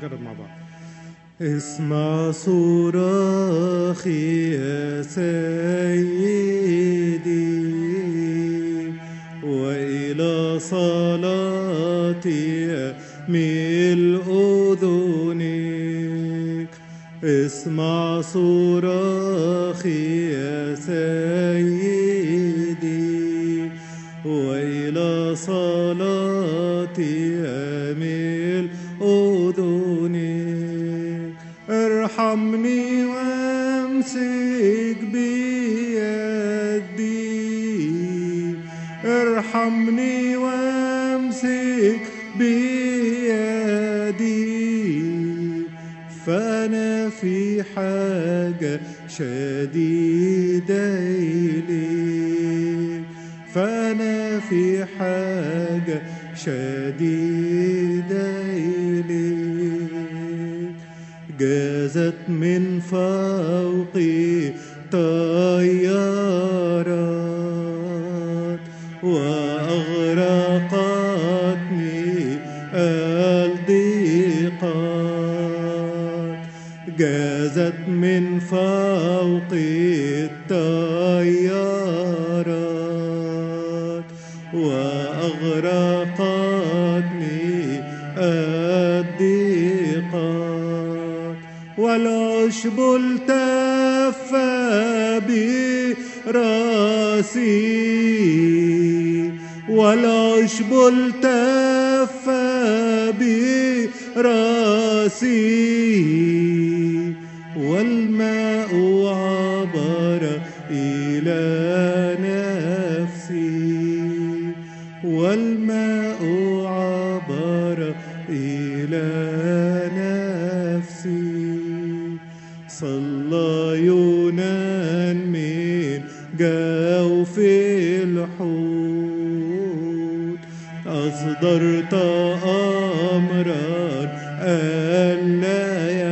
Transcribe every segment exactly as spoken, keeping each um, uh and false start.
نجرب مع بعض. اسمع صراخي يا سيدي، وإلى صلاتي أميل أذنك. اسمع صراخي يا سيدي، وإلى صلاتي أميل أذنك. ارحمني وامسك بيدي، ارحمني وامسك بيدي، فأنا في حاجة شديدة إليك، فأنا في حاجة شديدة إليك. جازت من فوقي طيارات، وأغرقتني الضيقات. جازت من فوقي الطيارات، وأغرقتني الضيقات. والعشب التف براسي، والعشب التف براسي، والماء عبر إلى نفسي، والماء عبر إلى نفسي. صلى يونان من جوف الحوت، أصدرت أمرا ألا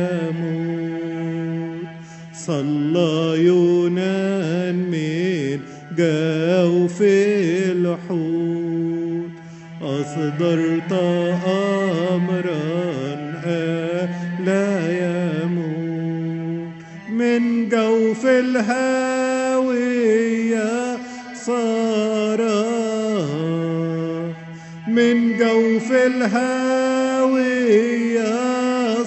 يموت. صلى يونان من جوف الحوت، أصدرت أمرا ألا يموت. من جوف الهاوية صرخ، من جوف الهاوية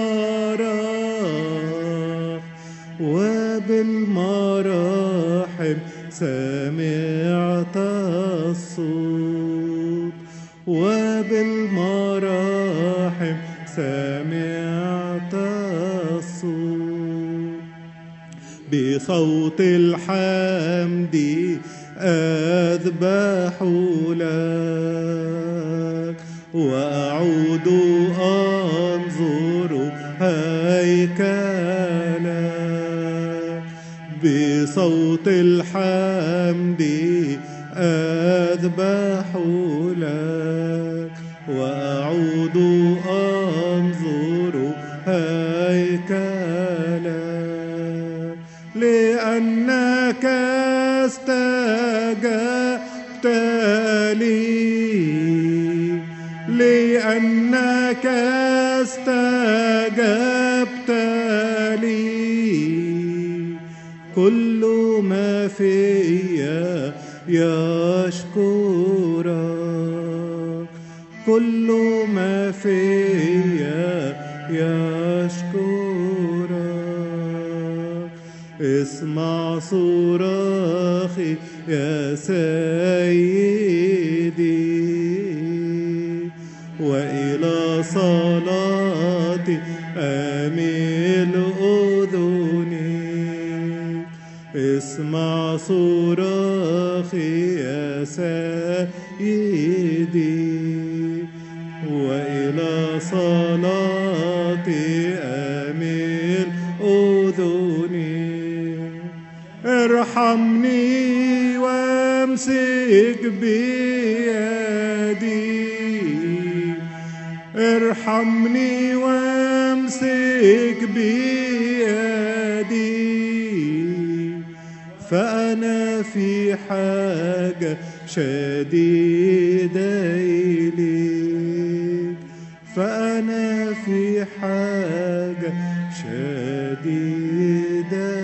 صرخ، وبالمراحم سمعت الصوت، وبالمراحم سمعت الصوت. بصوت الحمد أذبح لك، وأعود أنظر هيكلك. بصوت الحمد أذبح لك، وأعود أنظر هيكلك. لأنك استجبت لي، لأنك استجبت لي. كل ما فيا يشكرك، كل ما فيا يشكرك. اسمع صراخي يا سيدي، وإلى صلاتي أميل أذني. اسمع صراخي يا سيدي، وإلى صلاتي أميل أذني. ارحمني وامسك بيدي، ارحمني وامسك بيدي، فأنا في حاجة شديدة إليك، فأنا في في حاجة شديدة